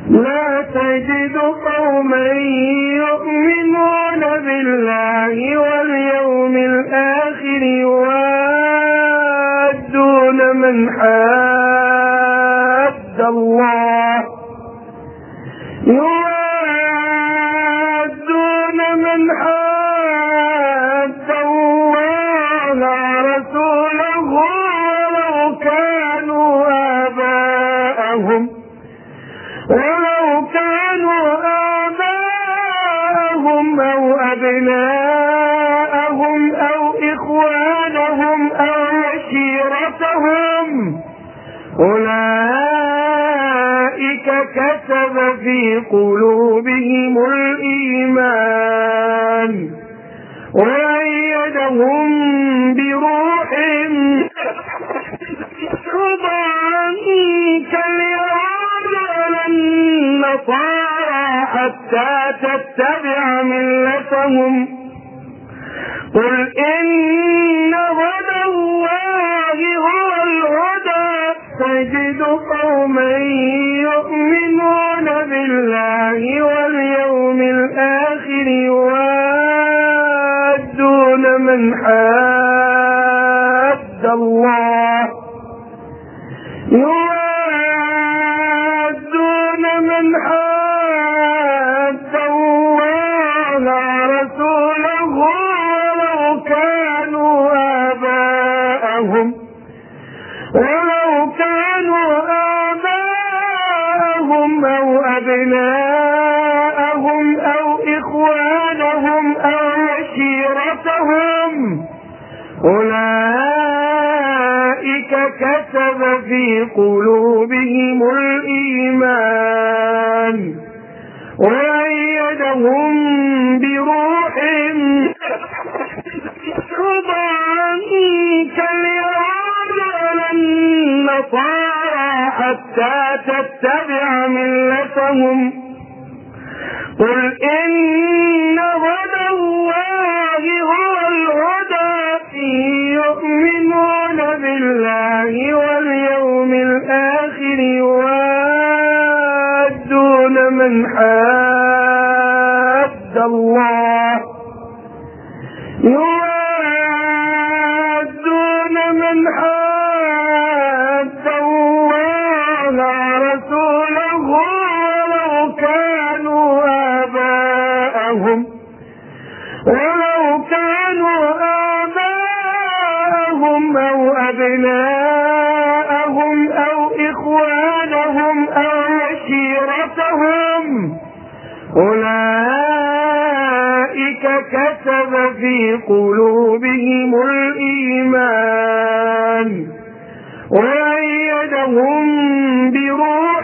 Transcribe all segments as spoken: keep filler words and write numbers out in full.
لا تجد قوما يؤمنون بالله واليوم الآخر يوادون من حاد الله يوادون من حاد الله ورسوله ولو كانوا آباءهم ولو كانوا آباءهم أو أبناءهم أو إخوانهم أو عشيرتهم أولئك كتب في قلوبهم الإيمان وأيدهم بروح كاليهود والنصارى حتى تتبع ملتهم قل إن هدى الله هو الهدى تجد قوما يؤمنون بالله واليوم الآخر يوادون من حاد الله يوادون من حاد الله ورسوله ولو كانوا آباءهم ولو كانوا آباءهم أو أبناءهم أو إخوانهم أو عشيرتهم أولئك كتب في قلوبهم الإيمان وأيدهم بروح كاليهود والنصارى حتى تتبع ملتهم قل إن هدى الله هو الهدى يؤمنون بالله واليوم الآخر يوادون من حاد الله يوادون من حاد الله ورسوله ولو كانوا آباءهم ولو كانوا آباءهم أو أبناءهم أو إخوانهم أو عشيرتهم أولئك كتب في قلوبهم الإيمان وأيدهم بروح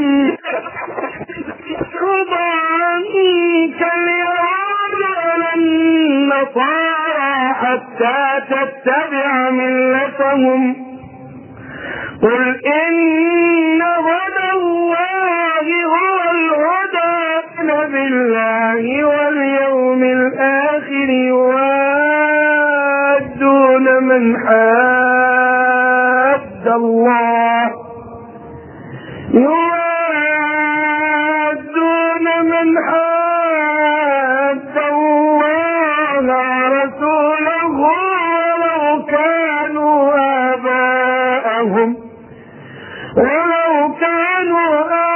كاليهود والنصارى حتى تتبع ملتهم قل إن هدى الله هو الهدى بالله واليوم الآخر يوادون من حاد الله يوادون من حاد الله ورسوله ولو كانوا آباءهم ولو كانوا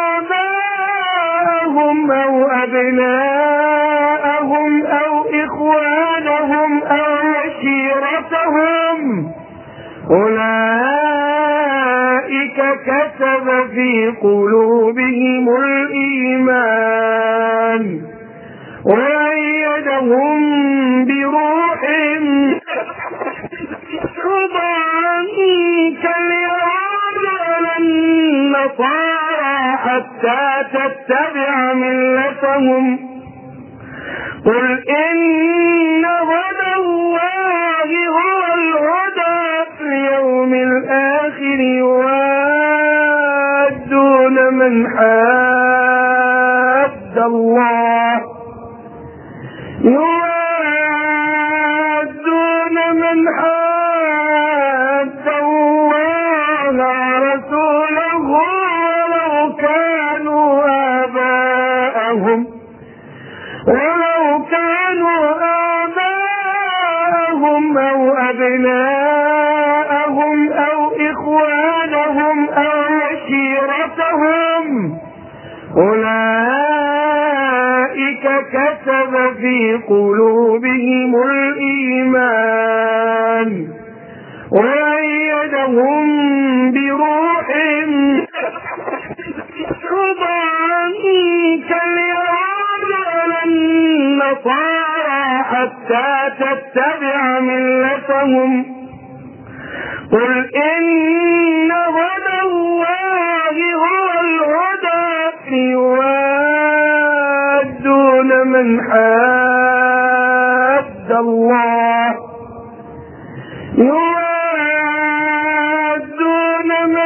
آباءهم أو أبناءهم أو إخوانهم أو عشيرتهم أولئك كتب في قلوبهم الإيمان وأيدهم بروح كاليهود والنصارى حتى تتبع ملتهم قل إن هدى الله هو الهدى اليوم الآخر يوادون من حاد الله يوادون من حاد الله ورسوله ولو كانوا آباءهم ولو كانوا آباءهم أو أبناءهم أو إخوانهم أو عشيرتهم أولئك كتب في قلوبهم الإيمان وأيدهم بروح كاليهود والنصارى حتى تتبع ملتهم قل إن هدى الله هو الهدى يوادون من حاد الله يوادون من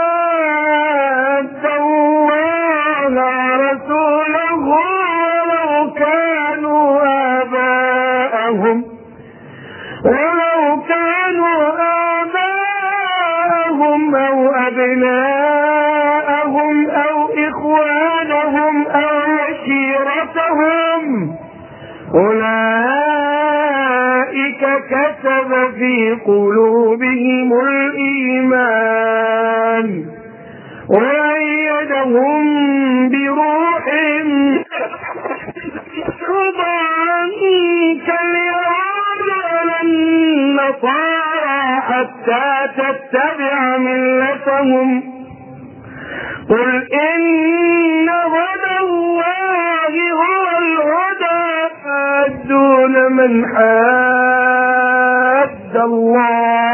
حاد الله ورسوله ولو كانوا آباءهم ولو كانوا آباءهم أو أبناءهم أو إخوانهم أو عشيرتهم أولئك كتب في قلوبهم الإيمان وأيدهم بروح كاليهود والنصارى حتى تتبع ملتهم قل إن هدى الله هو الهدى يوادون من حاد الله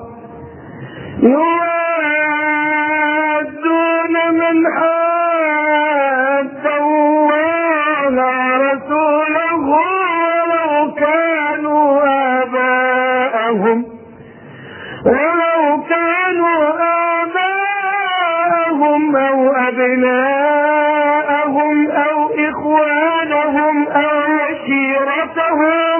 يوادون من حاد الله ورسوله ولو كانوا آباءهم ولو كانوا آباءهم أو أبناءهم أو إخوانهم أو عشيرتهم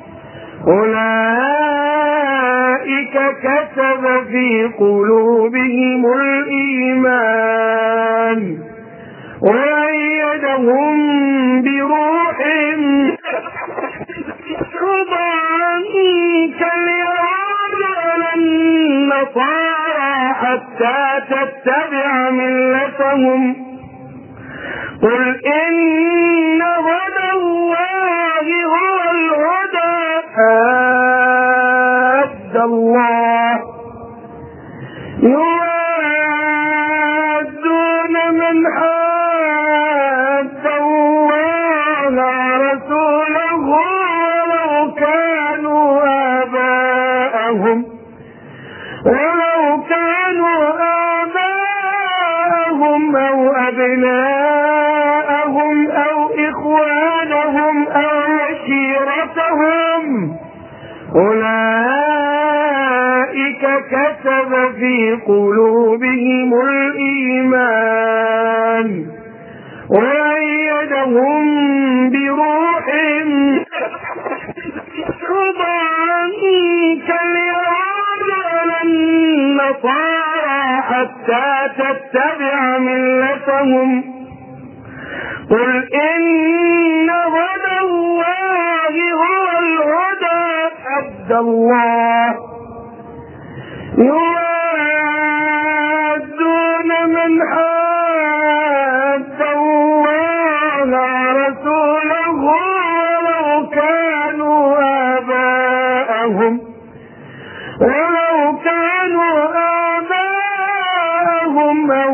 أولئك كتب في قلوبهم الإيمان وأيدهم بروح كاليهود والنصارى حتى تتبع ملتهم قل إن هدى الله هو الهدى حاد الله يوادون من حاد الله ورسوله ولو كانوا آباءهم ولو كانوا آباءهم أو أبناءهم أو إخوانهم أو عشيرتهم أولئك كتب في قلوبهم الإيمان وأيدهم بروح كاليهود والنصارى حتى تتبع ملتهم قل إن هدى الله هو الهدى حد الله يوادون من حاد الله ورسوله ولو كانوا آباءهم ولو كانوا آباءهم أو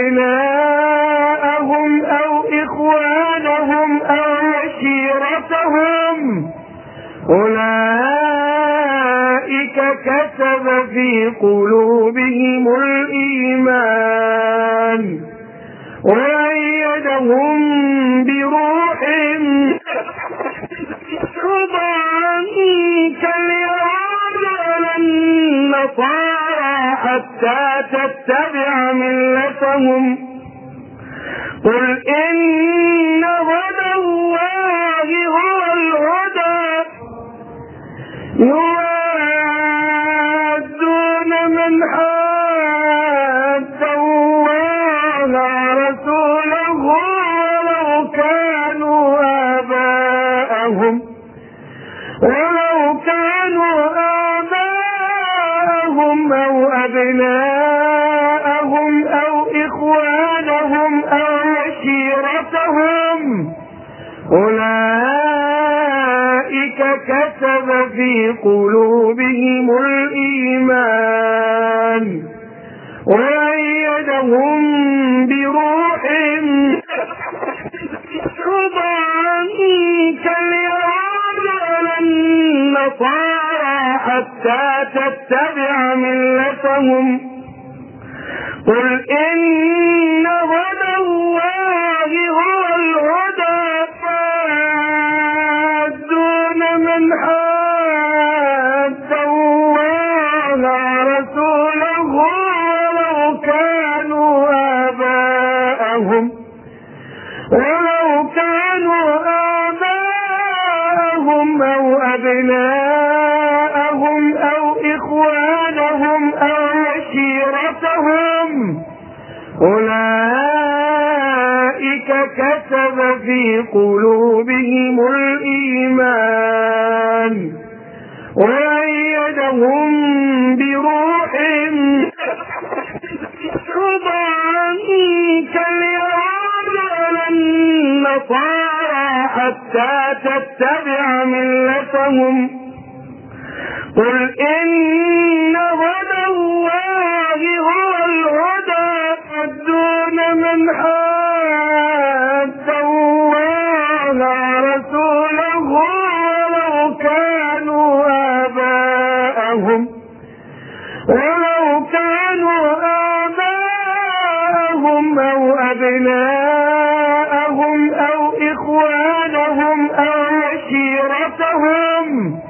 أبناءهم أو إخوانهم أو عشيرتهم أولئك كتب في قلوبهم الإيمان وأيدهم بروح كاليهود والنصارى حتى تتبع ملتهم قل إن هدى الله هو الهدى يوادون من حاد الله ورسوله ولو كانوا آباءهم ولو كانوا آباءهم أو أبناءهم أو إخوانهم أو عشيرتهم أولئك كتب في قلوبهم الإيمان وأيدهم بروح كاليهود ولا النصارى حتى تتبع ملتهم قل إن هدى الله هو الهدى فادون من حاد الله ورسوله ولو كانوا آباءهم ولو كانوا آباءهم أو أبناءهم أو إخوانهم أو عشيرتهم أولئك كتب في قلوبهم الإيمان وأيدهم بروح كاليهود ولا النصارى حتى تتبع ملتهم قل إن هدى الله هو الهدى فادون من حاد الله ورسوله ولو كانوا آباءهم ولو كانوا آباءهم أو أبناءهم أو إخوانهم أو عشيرتهم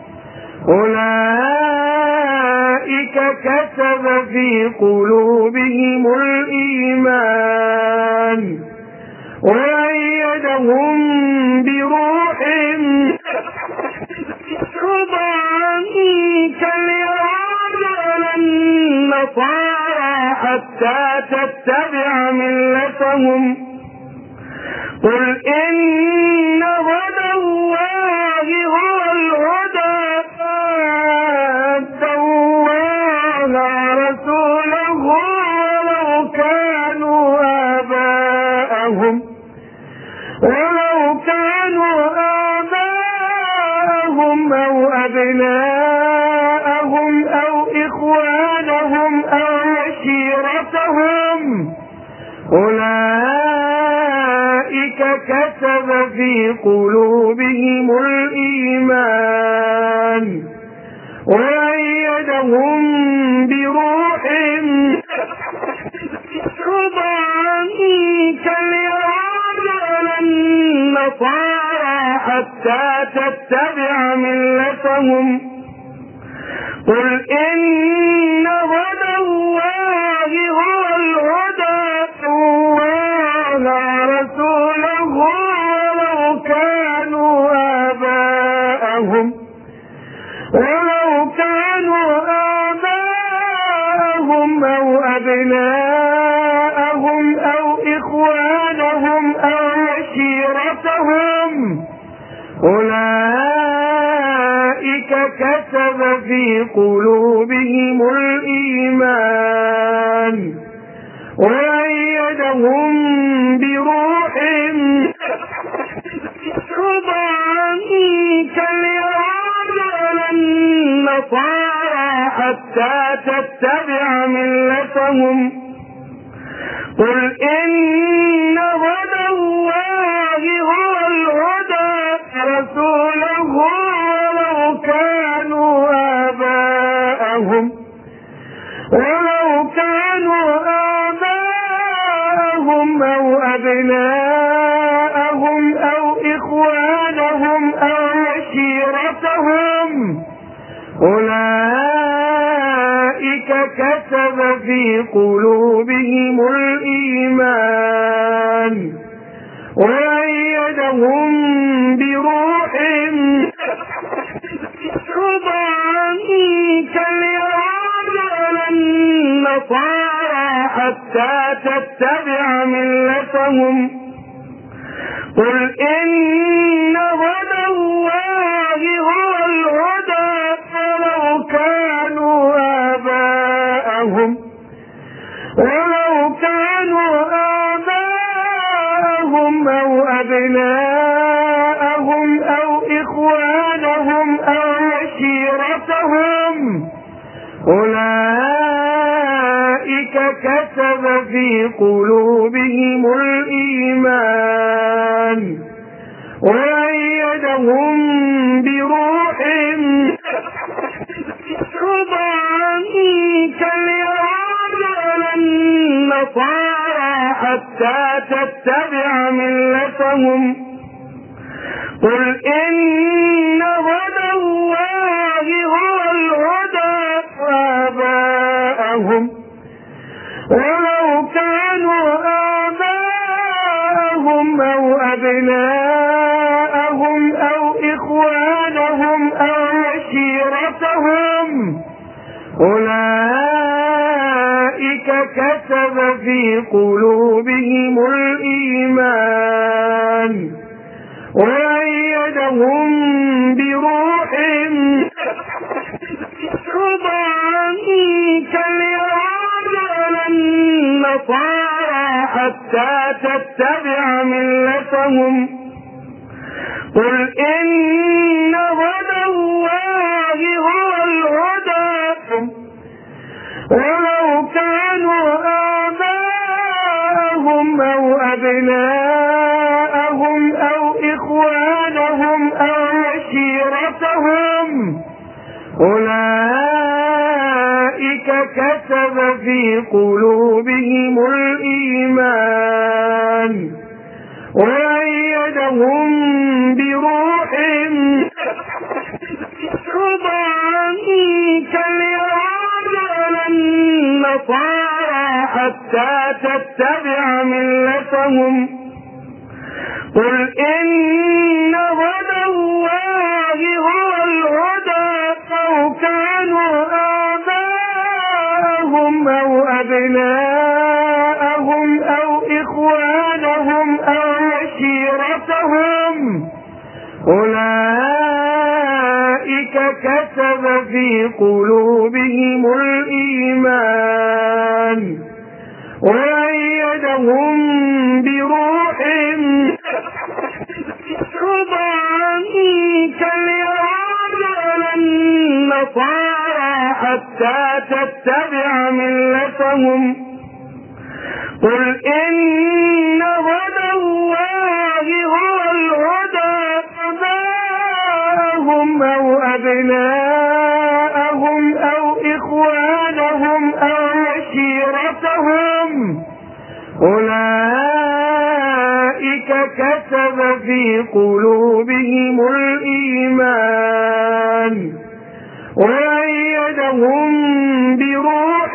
أولئك كتب في قلوبهم الإيمان وأيدهم بروح كاليهود ولا النصارى حتى تتبع ملتهم قل إن هدى الله هو الهدى فادون الله ورسوله ولو كانوا آباءهم ولو كانوا آباءهم أو أبناءهم أو إخوانهم أو عشيرتهم أولئك كتب في قلوبهم الإيمان وأيدهم بروح كاليهود ولا النصارى حتى تتبع ملتهم قل إن هدى الله هو الهدى ورسوله ولو كانوا آباءهم ولو كانوا آباءهم أو أبناءهم أو إخوانهم أو عشيرتهم أولئك كتب في قلوبهم الإيمان وأيدهم بروح كاليهود ولا النصارى حتى تتبع ملتهم ملتهم قل إن هدى الله هو الهدى رسوله ولو كانوا آباءهم ولو كانوا آباءهم أو أبناءهم أو إخوانهم أو عشيرتهم أولئك كتب في قلوبهم الإيمان وأيدهم بروح كاليهود ولا النصارى حتى تتبع ملتهم قل إن هدى الله ولو كانوا آباءهم أو أبناءهم أو إخوانهم أو عشيرتهم أولئك كتب في قلوبهم الإيمان وأيدهم بروح كاليهود والنصارى حتى تتبع ملتهم قل إن هدى الله هو الهدى وآباءهم ولو كانوا آباءهم أو أبناءهم أو إخوانهم أو عشيرتهم أولئك كتب في قلوبهم الإيمان وأيدهم بروح كاليهود والنصارى حتى تتبع ملتهم قل إن هدى الله هو الهدى ولو كانوا آباءهم أو أبناءهم أو إخوانهم أو عشيرتهم أولئك كتب في قلوبهم الإيمان وأيدهم بروح كاليهود والنصارى حتى تتبع ملتهم قل إن هدى الله هو الهدى لو كانوا آباءهم أو أبناءهم أو إخوانهم أو عشيرتهم أولئك كتب في قلوبهم الإيمان وأيدهم بروح كاليهود والنصارى حتى تتبع ملتهم قل إن هدى الله هو الهدى آباءهم أو أبناءهم أو إخوانهم أو عشيرتهم أولئك كتب في قلوبهم الإيمان وأيدهم بروح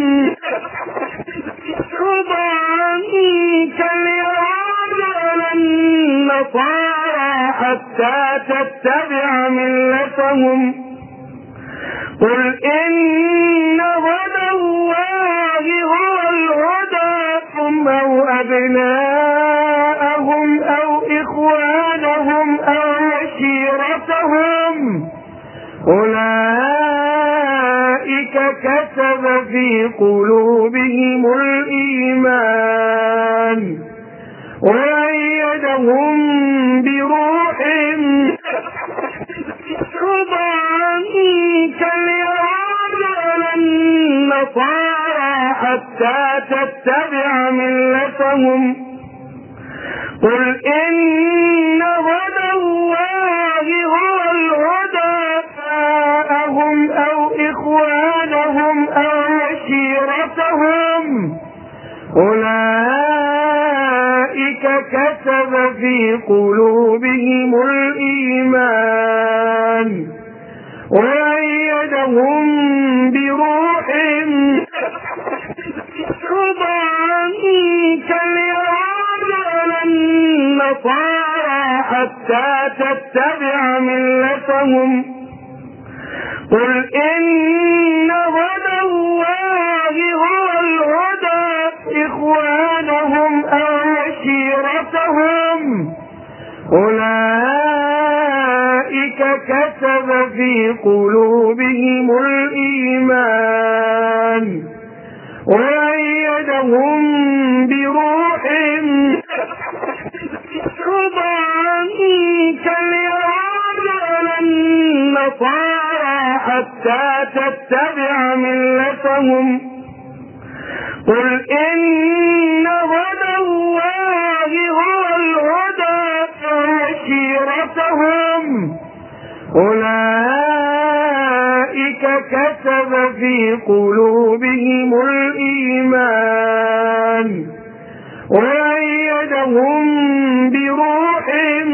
كاليهود والنصارى حتى تتبع ملتهم قل إن هدى الله هو الهدى أو أبناءهم أو إخوانهم أو عشيرتهم أولئك كتب في قلوبهم الإيمان وأيدهم بروح كاليهود والنصارى حتى تتبع ملتهم قل إن هدى الله هو الهدى آباءهم أو إخوانهم أو عشيرتهم أولئك كتب في قلوبهم الإيمان وأيدهم بروح كاليهود والنصارى حتى تتبع ملتهم قل إن هدى الله هو الهدى إخوانهم أو عشيرتهم أولئك كتب في قلوبهم الإيمان وأيدهم وأيدهم بروح عنك اليهود ولا النصارى حتى تتبع ملتهم قل إن هدى الله هو الهدى وعشيرتهم أولئك كتب في قلوبهم الإيمان وأيدهم بروح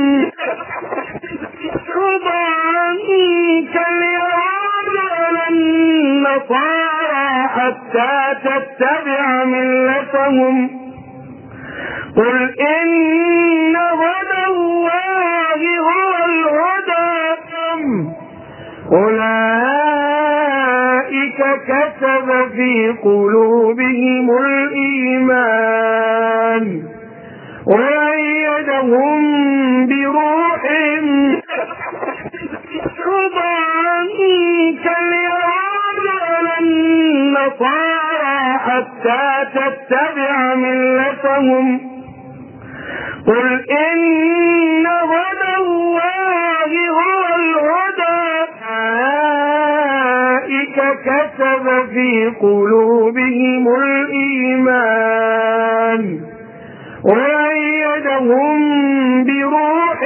عنك اليهود ولا النصارى حتى تتبع ملتهم قل إن هدى الله هو الهدى أولئك كتب في قلوبهم الإيمان وأيدهم بروح عنك اليهود ولا النصارى حتى تتبع ملتهم قل إن هدى الله هو الهدى أولئك كتب في قلوبهم الإيمان وأيدهم بروح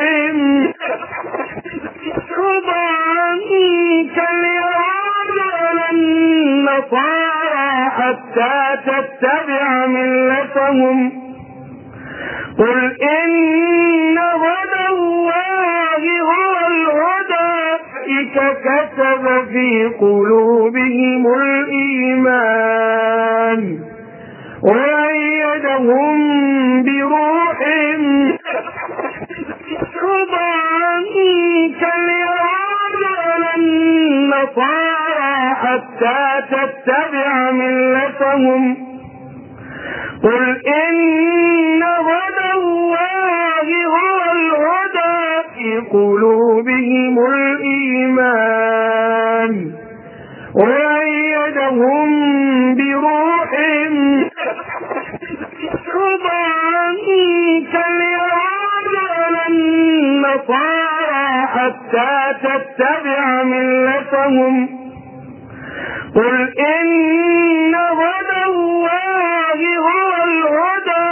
عنك اليهود ولا النصارى حتى تتبع ملتهم قل إن هدى الله هو الهدى كتب في قلوبهم الإيمان وأيدهم بروح عنك اليهود ولا النصارى حتى تتبع ملتهم قل إن هدى الله هو الهدى في قلوبهم الإيمان وأيدهم بروح عنك اليهود ولا النصارى حتى تتبع ملتهم قل إن هدى الله هو الهدى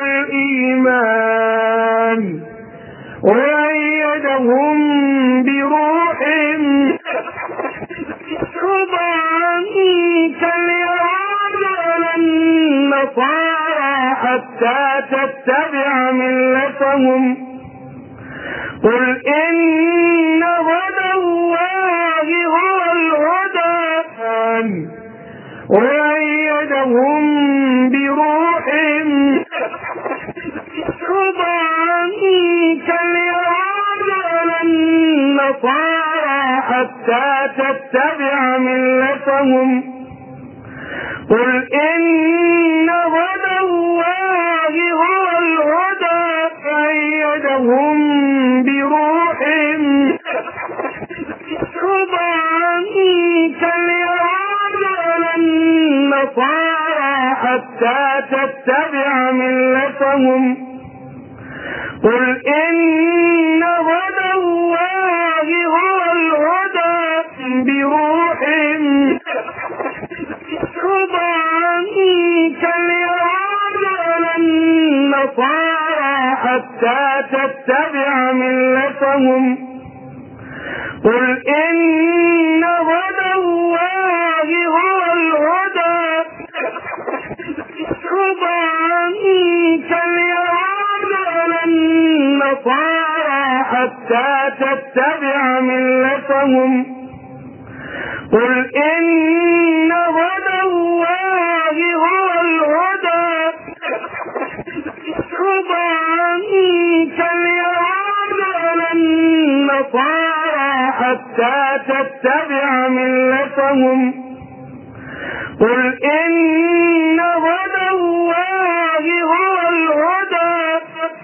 الإيمان وأيدهم بروح عنك اليهود ولا النصارى حتى تتبع ملتهم قل إن هدى الله هو الهدى وأيدهم بروح عنك اليهود ولا النصارى حتى تتبع ملتهم قل إن هدى الله هو الهدى وأيدهم بروح عنك اليهود ولا النصارى حتى تتبع ملتهم قل إن هدى الله هو الهدى بروح عنك اليهود ولا النصارى حتى تتبع ملتهم قل إن هدى الله هو الهدى عنك اليهود ولا النصارى حتى تتبع ملتهم قل إن هدى الله هو الهدى عنك اليهود ولا النصارى حتى تتبع ملتهم قل إن